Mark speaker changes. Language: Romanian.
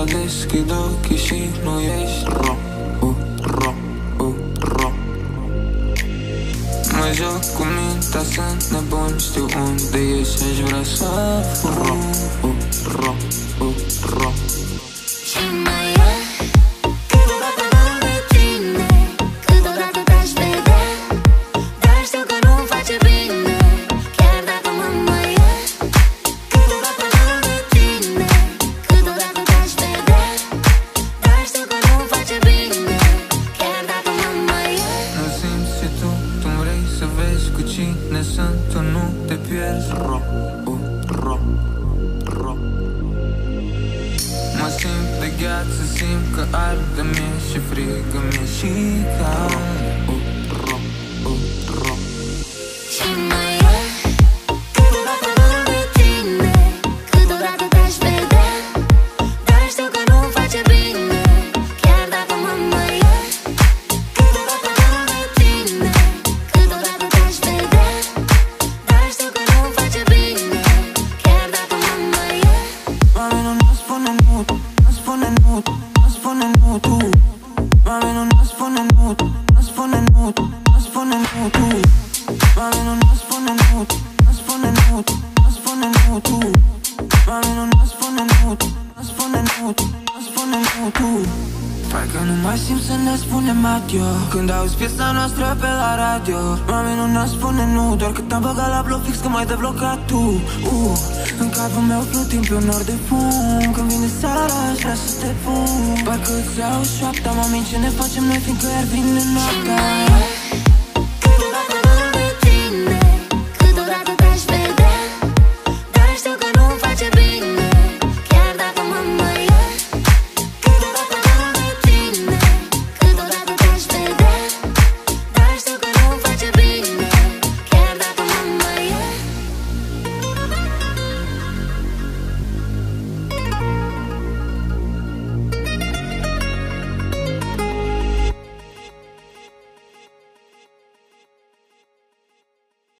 Speaker 1: deschid ochii și nu ești mă joc cu mintea, sunt nebun, știu unde ești, aș vrea să fug.
Speaker 2: Ce mai e? Câteodată dor de tine, câteodată te-aș vedea, dar știu că nu-mi face bine, chiar dacă mă mai e. Câteodată dor de tine, câteodată te-aș vedea, dar știu că nu-mi face bine, chiar dacă mă mai e.
Speaker 1: Nu simți și tu vrei să vezi cu cine sunt, tu nu te pierzi. Mă simt de gheață, simt că arde-mi și frigă-mi și cam.
Speaker 2: Ce mai e? Câteodată dor de tine, câteodată te-aș vedea, dar știu că nu-mi face bine, chiar dacă mă mai e. Câteodată dor de tine, câteodată te-aș vedea, dar știu că nu-mi face bine, chiar dacă mă mai e.
Speaker 1: Mami, nu spune nu, nu spune nu, nu spune nu tu. Mami, nu spune nu, nu spune nu, nu spune nu tu. Mami, nu spune nu, nu spune nu, nu spune nu tu. Mami, nu spune nu, nu spune nu, nu spune nu tu. Parcă nu mai simt să ne spunem adio când auzi piesa noastră pe la radio. Mami, nu ne spune nu, doar că te-am băgat la bloc fix că m-ai deblocat tu. În capul meu plutim pe un nor de fum, când vine seara aș vrea să te pun. Parcă îți iau șoapta, mami, ce ne facem noi fiindcă iar vine noaptea.